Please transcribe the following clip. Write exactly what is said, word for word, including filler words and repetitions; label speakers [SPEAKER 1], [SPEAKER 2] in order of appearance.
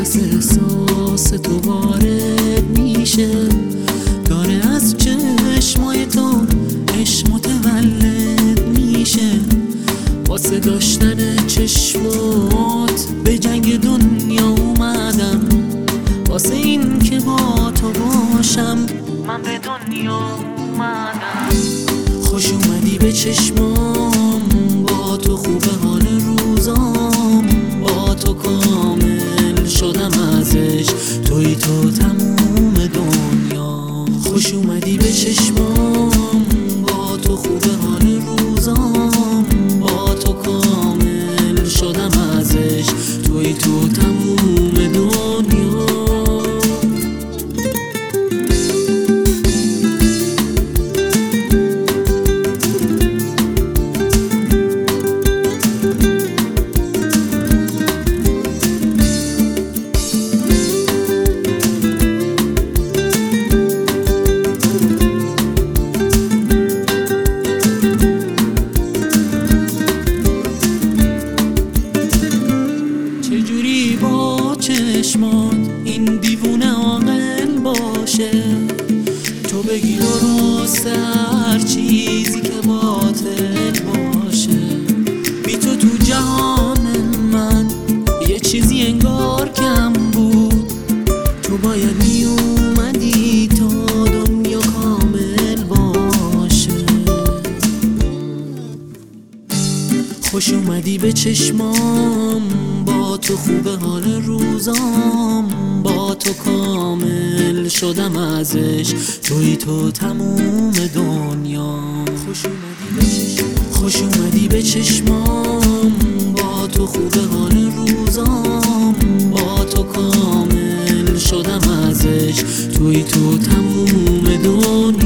[SPEAKER 1] نفس احساس تو وارد میشه، داره از چشمای تو عشق متولد میشه. واسه داشتن چشمات به جنگ دنیا اومدم، واسه این که با تو باشم من به دنیا اومدم. خوش اومدی به چشمام، با تو خوبه حال روزام، با تو کامل شدم ازش، توی تو تموم دنیا. خوش اومدی به چشمام، با تو خوبه حال روزام، با تو کامل شدم ازش، توی تو تموم دنیا. چجوری با چشمات این دیوونه عاقل باشه، تو بگی درسته هر چیزی که باطل باشه. بی تو تو جهان من یه چیزی انگار کم بود، تو باید می اومدی تا دنیا کامل باشه. خوش اومدی به چشمام، با تو خوبه حال روزام، با تو کامل شدم ازش، توی تو تموم دنیا. خوش اومدی به چشمام، خوش اومدی به چشمام، با تو خوبه حال روزام، با تو کامل شدم ازش، توی تو تموم دنیا.